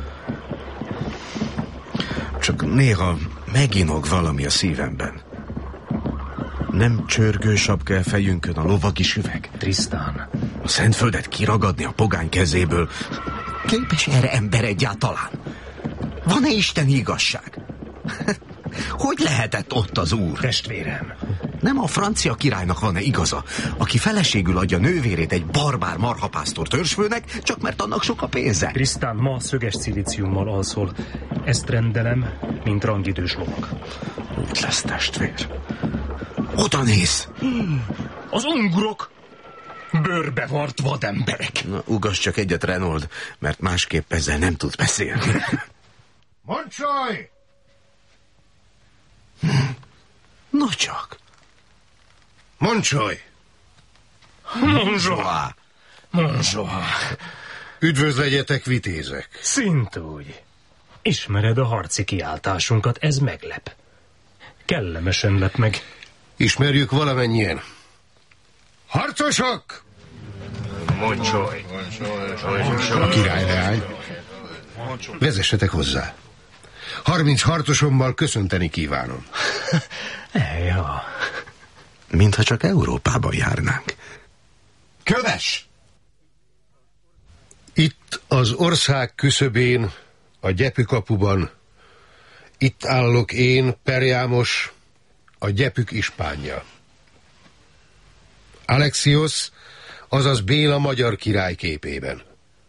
Csak néha meginog valami a szívemben. Nem csörgő sapka a fejünkön a lovagi süveg? Tristan. A Szentföldet kiragadni a pogány kezéből. Képes erre ember egyáltalán? Van-e isteni igazság? Hogy lehetett ott az úr? Testvérem. Nem a francia királynak van-e igaza, aki feleségül adja nővérét egy barbár marhapásztor törzsfőnek, csak mert annak sok a pénze? Tristan ma szöges szilíciummal alszol. Ezt rendelem, mint rangidős lovag. Úgy lesz, testvér. Oda néz! Az ungurok! Bőrbevart vademberek. Na, ugass csak egyet, Reynold, mert másképp ezzel nem tud beszélni. Moncsoly! No csak. Moncsoly! Monzsoá! Monzsoá! Üdvözlegyetek, vitézek! Szint úgy. Ismered a harci kiáltásunkat, ez meglep. Kellemesen lep meg. Ismerjük valamennyien. Harcosok! Moncsoly! A királyleány. Vezessetek hozzá. Harminc harcosommal köszönteni kívánom. Ja. Mintha csak Európában járnánk. Kövess! Itt az ország küszöbén, a gyepükapuban, itt állok én, Periámos, a gyepük ispánja. Alexios, azaz Béla magyar király képében.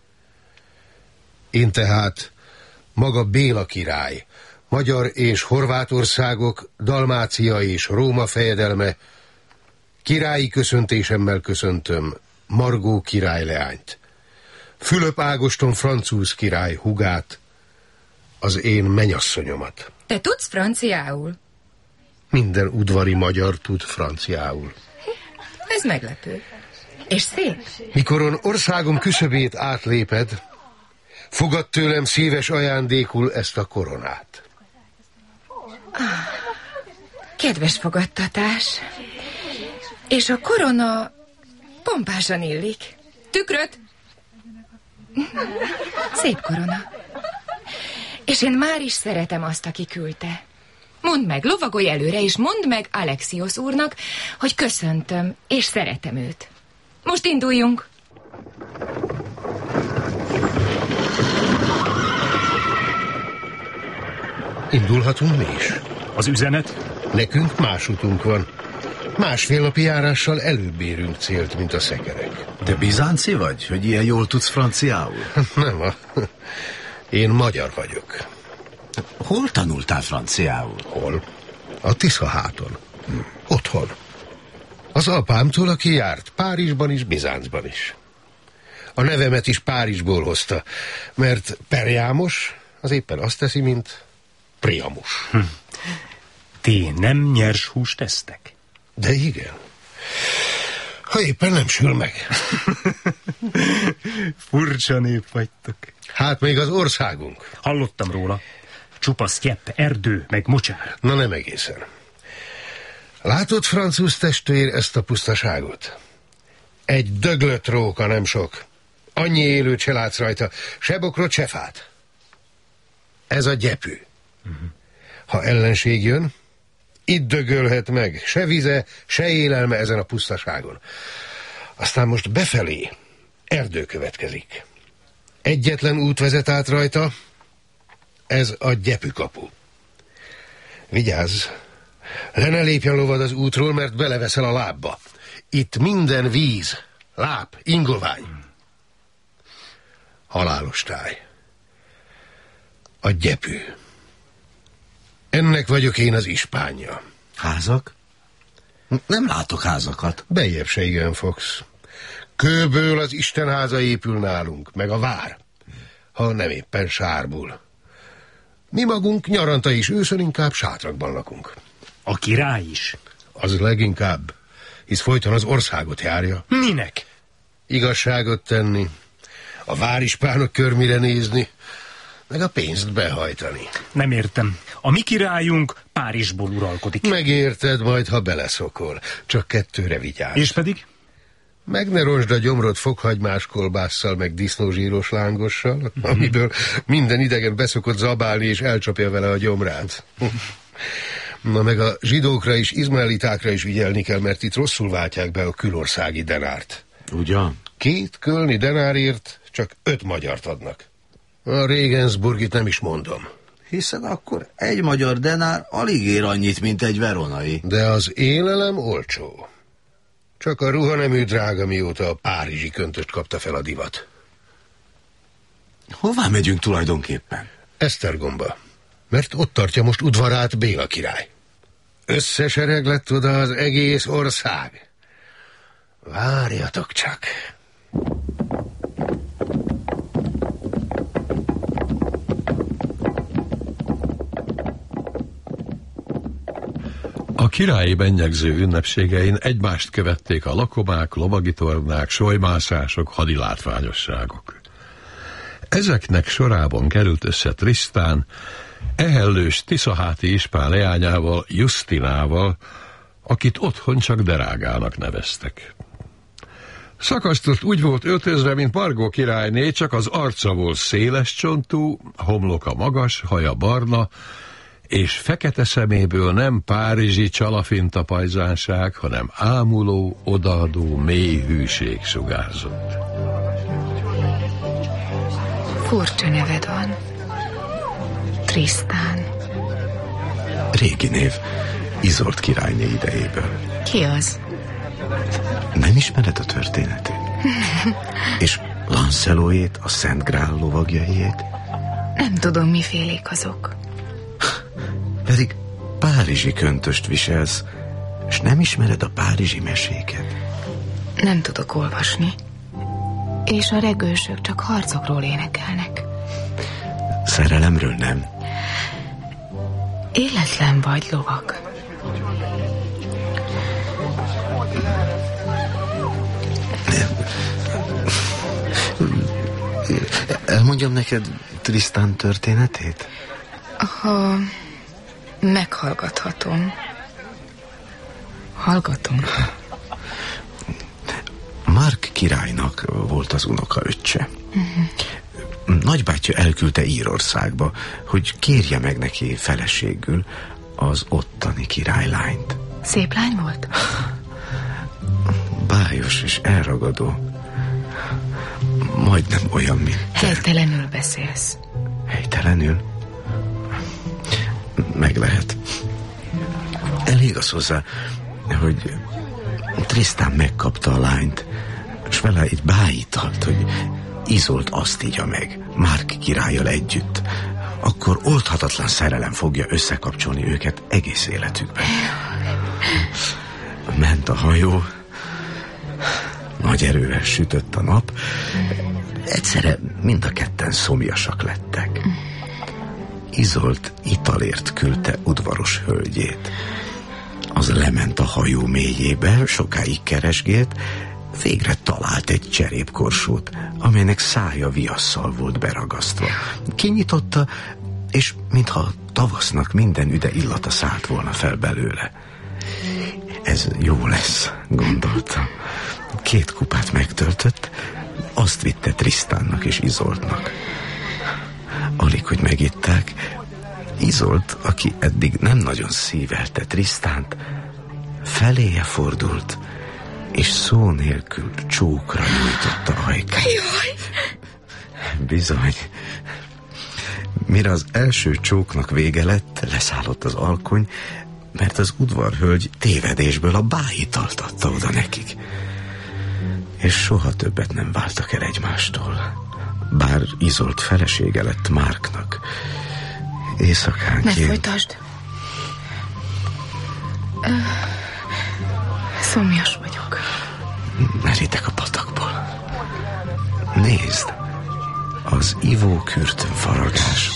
Én tehát maga Béla király, Magyar és Horvátországok, Dalmácia és Róma fejedelme, királyi köszöntésemmel köszöntöm Margó királyleányt, Fülöp Ágoston francúz király hugát, az én menyasszonyomat. Te tudsz franciául? Minden udvari magyar tud franciául. Ez meglepő. És szép. Mikoron országom küszöbét átléped, fogad tőlem szíves ajándékul ezt a koronát. Ah, kedves fogadtatás. És a korona pompásan illik. Tükröt! Szép korona. És én már is szeretem azt, aki küldte. Mondd meg, lovagolj előre, és mondd meg Alexios úrnak, hogy köszöntöm, és szeretem őt. Most induljunk. Indulhatunk mi is. Az üzenet? Nekünk más utunk van. Másfél napi járással előbb érünk célt, mint a szekerek. De bizánci vagy, hogy ilyen jól tudsz franciául? Nem, a... én magyar vagyok. Hol tanultál franciául? Hol? A Tiszaháton. Hm. Otthon. Az apámtól, aki járt Párizsban is, Bizáncban is. A nevemet is Párizsból hozta, mert Periámos az éppen azt teszi, mint Priamus. Hm. Ti nem nyers húst esztek? De igen. Ha éppen nem sül meg. Furcsa nép vagytok. Hát még az országunk. Hallottam róla. Csupa sztyepp, erdő, meg mocsár. Na nem egészen. Látod, francúz testvér, ezt a pusztaságot? Egy döglött róka, nem sok. Annyi élőt se látsz rajta, se bokrot, se fát. Ez a gyepű. Uh-huh. Ha ellenség jön, itt dögölhet meg, se vize, se élelme ezen a pusztaságon. Aztán most befelé erdő következik. Egyetlen út vezet át rajta, ez a gyepükapu. Vigyázz, le ne lépjen lovad az útról, mert beleveszel a lábba. Itt minden víz, láp, ingovány. Halálos táj. A gyepű. Ennek vagyok én az ispánja. Házak? Nem látok házakat. Bejjebb se igen fogsz. Kőből az istenháza épül nálunk, meg a vár. Ha nem éppen sárból. Mi magunk nyaranta is őszön inkább sátrakban lakunk. A király is? Az leginkább, hisz folyton az országot járja. Minek? Igazságot tenni, a várispánok körmire nézni, meg a pénzt behajtani. Nem értem. A mi királyunk Párizsból uralkodik. Megérted majd, ha beleszokol. Csak kettőre vigyázz. És pedig? Meg ne rosd a gyomrod fokhagymás kolbásszal, meg disznózsíros lángossal, amiből minden idegen beszokott zabálni, és elcsapja vele a gyomrát. Na meg a zsidókra és izmaelitákra is vigyelni kell, mert itt rosszul váltják be a külországi denárt. Ugyan? Két kölni denárért csak öt magyart adnak. A Regensburgit nem is mondom. Hiszen akkor egy magyar denár alig ér annyit, mint egy veronai. De az élelem olcsó. Csak a ruhanemű drága, mióta a párizsi köntöst kapta fel a divat. Hová megyünk tulajdonképpen? Esztergomba. Mert ott tartja most udvarát Béla király. Összesereg lett oda az egész ország. Várjatok csak. A királyi bennyegző ünnepségein egymást követték a lakomák, lovagitornák, solymászások, hadilátványosságok. Ezeknek sorában került össze Trisztán, ehellős tiszaháti ispán leányával, Justinával, akit otthon csak Derágának neveztek. Szakasztott úgy volt öltözve, mint Margó királyné, csak az arca volt széles csontú, homloka magas, haja barna, és fekete szeméből nem párizsi csalafinta pajzánság, hanem ámuló, odaadó, mély hűség sugárzott. Furcsa neved van. Trisztán. Régi név, Izold királyné idejéből. Ki az? Nem ismered a történetét? És Lancelotét, a Szent Grál lovagjaiét? Nem tudom, mifélék azok. Pedig párizsi köntöst viselsz, és nem ismered a párizsi meséket? Nem tudok olvasni. És a regősök csak harcokról énekelnek. Szerelemről nem? Életlen vagy, lovag. Elmondjam neked Trisztán történetét? Ha meghallgathatom. Hallgatom. Mark királynak volt az unokaöccse. Uh-huh. Nagybátyja elküldte Írországba, hogy kérje meg neki feleségül az ottani királylányt. Szép lány volt? Bájos és elragadó. Majdnem olyan, mint te. Helytelenül beszélsz. Helytelenül? Meg lehet. Elég az hozzá, hogy Trisztán megkapta a lányt, és vele egy bájitalt, hogy Izold azt ígya meg, Mark királlyal együtt. Akkor oldhatatlan szerelem fogja összekapcsolni őket egész életükben. Ment a hajó, nagy erővel sütött a nap, egyszerre mind a ketten szomjasak lettek. Izold italért küldte udvaros hölgyét. Az lement a hajó mélyébe, sokáig keresgélt, végre talált egy cserépkorsót, amelynek szája viasszal volt beragasztva. Kinyitotta, és mintha tavasznak minden üde illata szállt volna fel belőle. Ez jó lesz, gondolta. Két kupát megtöltött, azt vitte Trisztánnak és Izoldnak. Alig, hogy megitták, Izold, aki eddig nem nagyon szívelte Trisztánt, feléje fordult, és szó nélkül csókra nyújtotta ajkát. Jaj! Bizony. Mire az első csóknak vége lett, leszállott az alkony, mert az udvarhölgy tévedésből a bájitalt adta oda nekik. És soha többet nem váltak el egymástól. Bár Izold felesége lett Marknak. Éjszakánként... Ne folytasd. Ö, szomjas vagyok. Merítek a patakból. Nézd, az ivókürtön faragás.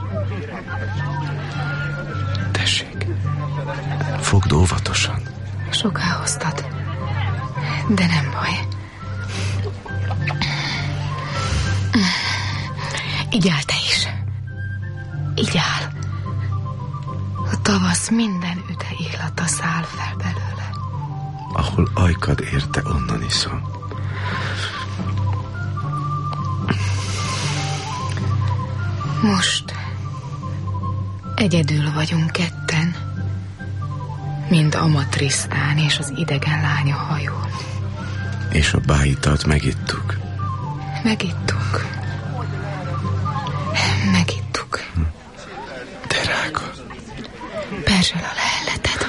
Tessék, fogd óvatosan. Soká hoztad, de nem baj. Igyál te is. így áll. A tavasz minden üde illata száll fel belőle. Ahol ajkad érte, onnan iszom. Most egyedül vagyunk ketten, mind Ama Trisztán és az idegen lánya hajón. És a báitalt megittuk. Megittuk. Megittuk. Drága. Perzsel a leheleted.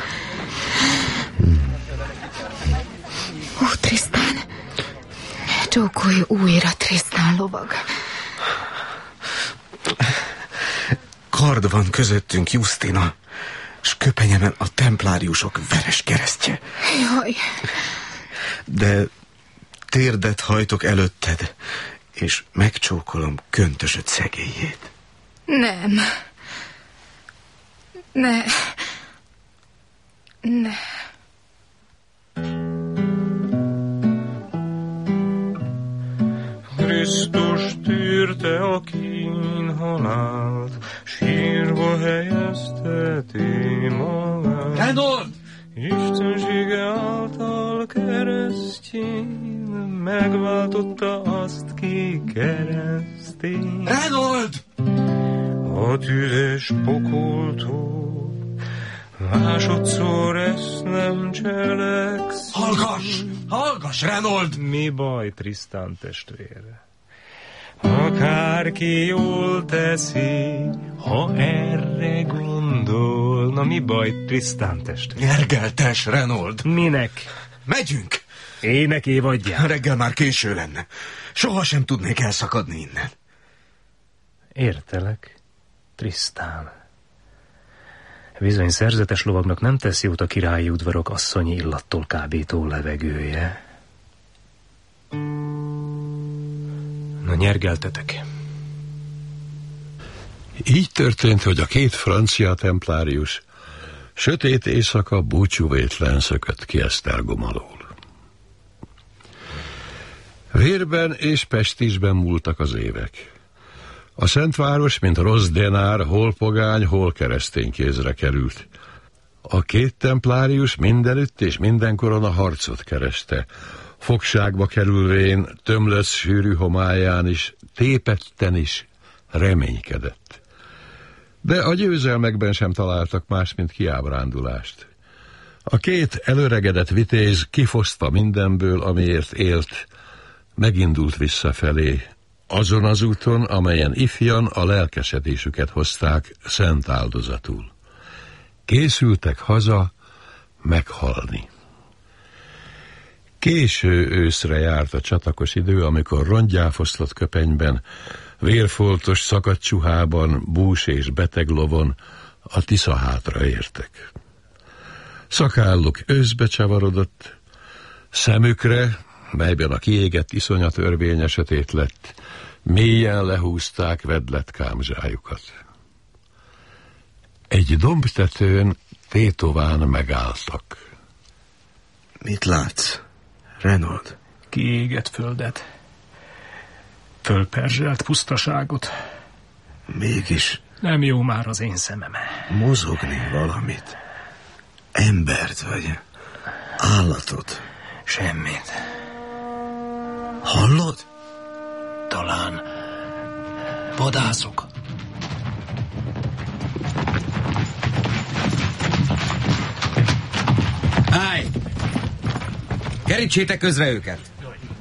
Ó, Trisztán, csókolj újra Trisztán lovag. Kard van közöttünk, Justina, s köpenyemen a templáriusok veres keresztje. Jaj. De térdet hajtok előtted, és megcsókolom köntösöd szegélyét. Nem. Ne. Ne. Krisztus tűrte a kínhalált, sírba helyezteti magát. Renold! Istensége által keresztjén megváltotta azt, ki keresztény. Renold! A tüzes pokoltól másodszor ezt nem cselekszik. Hallgass! Hallgass, Renold! Mi baj, Trisztán testvére? Akárki jól teszi, ha erre gondol. Na mi baj, Trisztán testvére? Nyergeltes, Renold! Minek? Megyünk! Ének évadján. Reggel már késő lenne. Soha sem tudnék elszakadni innen. Értelek, Trisztán. Bizony szerzetes lovagnak nem tesz jót a királyi udvarok asszonyi illattól kábító levegője. Na, nyergeltetek. Így történt, hogy a két francia templárius sötét éjszaka búcsúvétlen szökött ki Esztergom alól. Vérben és pestisben múltak az évek. A Szentváros, mint rossz denár, hol pogány, hol keresztény kézre került. A két templárius mindenütt és mindenkoron a harcot kereste. Fogságba kerülvén, tömlösz sűrű homályán is, tépetten is reménykedett. De a győzelmekben sem találtak más, mint kiábrándulást. A két előregedett vitéz kifosztva mindenből, amiért élt, megindult visszafelé, azon az úton, amelyen ifjan a lelkesedésüket hozták szent áldozatul. Készültek haza meghalni. Késő őszre járt a csatakos idő, amikor rongyáfoszlott köpenyben, vérfoltos szakadt csuhában, bús és beteg lovon a Tiszahátra értek. Szakálluk őszbe csavarodott, szemükre, melyben a kiégett iszonyat örvény sötét lett, mélyen lehúzták vedlett kámzsájukat. Egy dombtetőn tétován megálltak. Mit látsz, Renold? Kiégett földet, fölperzselt pusztaságot. Mégis... Nem jó már az én szemem. Mozogni valamit. Embert vagy állatot. Semmit. Hallod? Talán vadászok. Állj! Kerítsétek közre őket!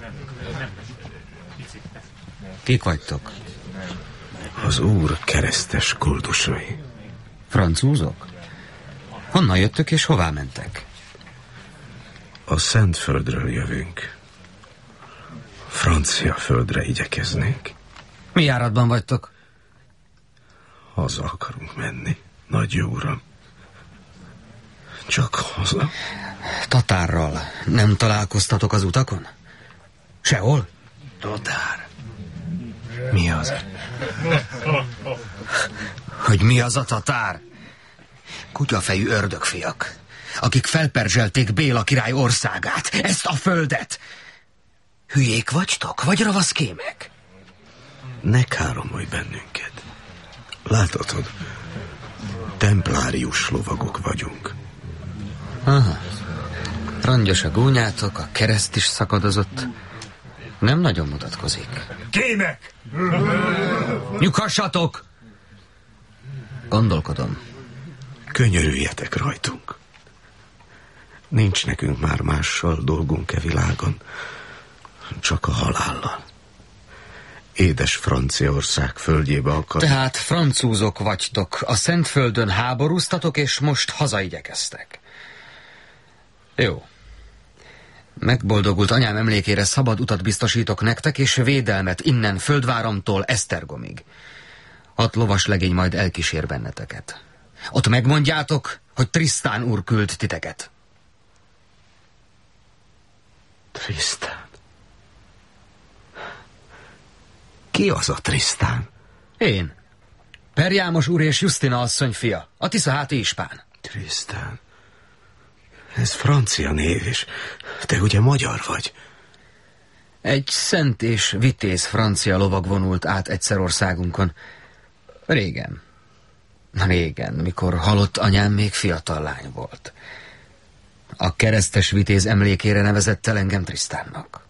Kik vagytok? Az úr keresztes koldusai. Francúzok? Honnan jöttök és hová mentek? A Szentföldről jövünk. Francia földre igyekeznénk. Mi járatban vagytok? Haza akarunk menni, nagy jó uram. Csak haza. Tatárral nem találkoztatok az utakon? Sehol? Tatár. Mi az? Hogy mi az a tatár? Kutyafejű ördögfiak, akik felperzselték Béla király országát, ezt a földet. Hülyék vagytok, vagy ravaszkémek? Ne káromolj bennünket. Láthatod, templárius lovagok vagyunk. Aha. Rongyos a gúnyátok, a kereszt is szakadozott. Nem nagyon mutatkozik. Kémek! Nyughassatok! Gondolkodom. Könyörüljetek rajtunk. Nincs nekünk már mással dolgunk-e világon, csak a halállal. Édes Franciaország földjébe akar. Tehát francúzok vagytok, a Szentföldön háborúztatok, és most hazaigyekeztek. Jó. Megboldogult anyám emlékére szabad utat biztosítok nektek, és védelmet innen Földváromtól Esztergomig. Hat lovas legény majd elkísér benneteket. Ott megmondjátok, hogy Trisztán úr küld titeket. Trisztán? Ki az a Trisztán? Én. Perjámos úr és Justina asszony fia, a Tiszaháti ispán. Trisztán. Ez francia név, és te ugye magyar vagy? Egy szent és vitéz francia lovag vonult át egyszer országunkon. Régen. Régen, mikor halott anyám még fiatal lány volt. A keresztes vitéz emlékére nevezett el engem Trisztánnak.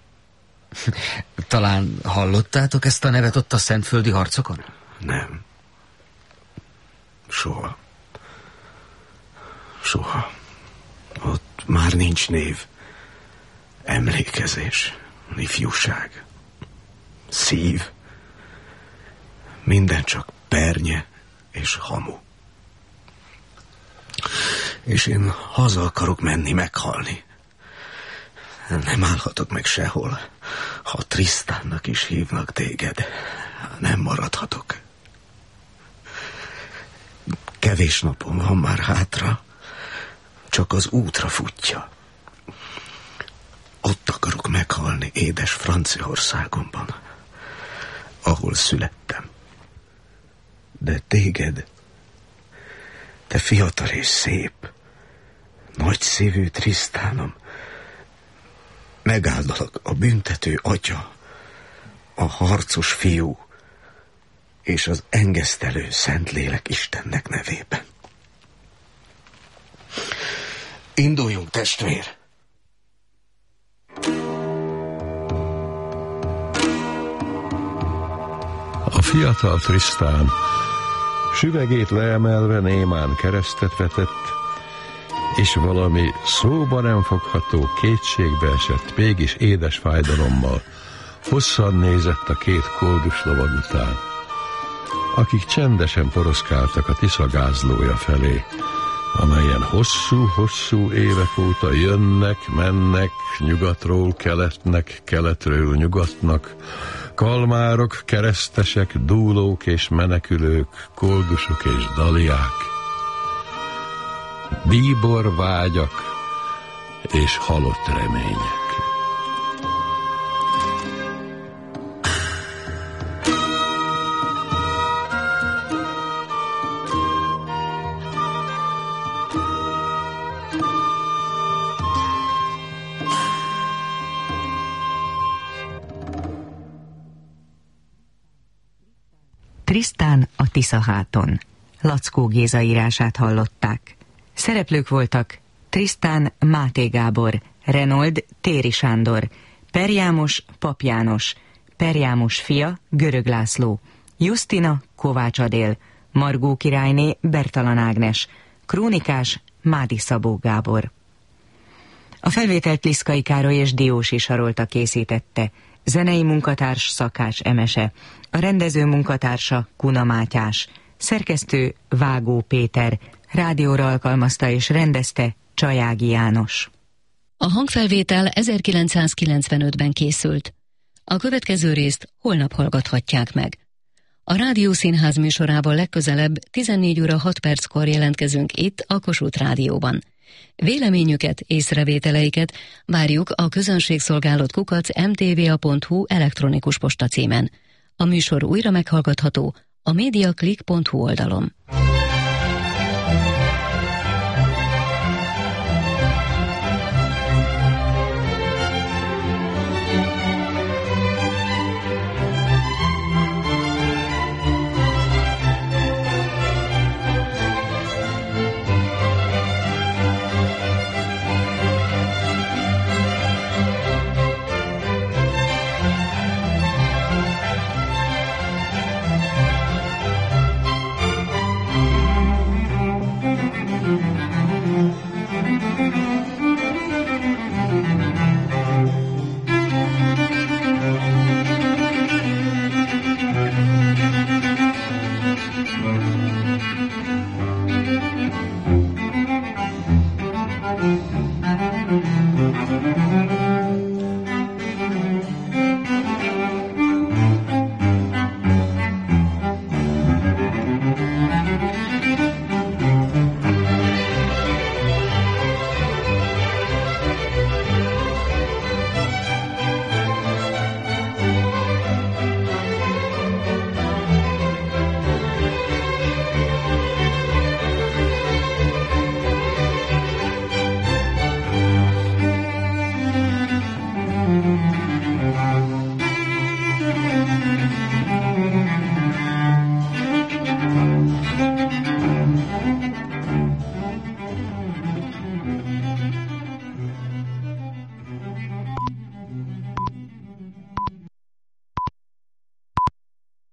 Talán hallottátok ezt a nevet ott a szentföldi harcokon? Nem. Soha. Soha. Ott már nincs név. Emlékezés, ifjúság, szív. Minden csak pernye és hamu. És én haza akarok menni meghalni. Nem állhatok meg sehol. Ha Trisztánnak is hívnak téged, nem maradhatok. Kevés napom van már hátra, csak az útra futja. Ott akarok meghalni édes Franciaországomban, ahol születtem. De téged, te fiatal és szép, nagy szívű Trisztánom, megáldalak a büntető atya, a harcos fiú és az engesztelő Szentlélek Istennek nevében. Induljunk, testvér! A fiatal Trisztán süvegét leemelve némán keresztet vetett, és valami szóba nem fogható kétségbe esett, mégis édes fájdalommal hosszan nézett a két koldus lovag után, akik csendesen poroszkáltak a Tisza gázlója felé, amelyen hosszú-hosszú évek óta jönnek, mennek, nyugatról keletnek, keletről nyugatnak, kalmárok, keresztesek, dúlók és menekülők, koldusok és daliák, bíbor vágyak és halott remények. Trisztán a Tiszaháton. Lackó Géza írását hallották. Szereplők voltak Trisztán Máté Gábor, Renold Téri Sándor, Perjámos Pap János, Perjámos fia Görög László, Justina Kovács Adél, Margó királyné Bertalan Ágnes, krónikás Mádi Szabó Gábor. A felvételt Liszkai Károly és Diósi Sarolta készítette, zenei munkatárs Szakács Emese, a rendező munkatársa Kuna Mátyás, szerkesztő Vágó Péter, rádióra alkalmazta és rendezte Csajági János. A hangfelvétel ezerkilencszázkilencvenötben készült. A következő részt holnap hallgathatják meg. A Rádiószínház műsorával legközelebb tizennégy óra hat perckor jelentkezünk itt a Kossuth Rádióban. Véleményüket, észrevételeiket várjuk a közönségszolgálat kukac em té vé á pont hú elektronikus postacímen. A műsor újra meghallgatható a mediaclick pont hú oldalon.